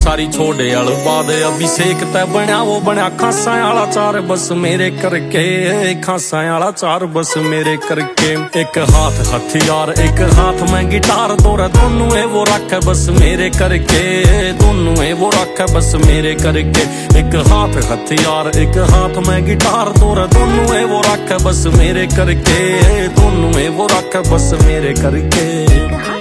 सारी छोड़े अल बाद अभिषेक तै बनया वो बनया खासा आला चार बस मेरे करके, खासा आला चार बस मेरे करके। एक हाथ हथियार एक हाथ में गिटार तोरा दोनों है वो रख बस मेरे करके, दोनों है वो रख बस मेरे करके। एक हाथ हथियार एक हाथ में गिटार तोरा दोनों है वो रख बस मेरे करके, दोनों है वो रख बस मेरे करके।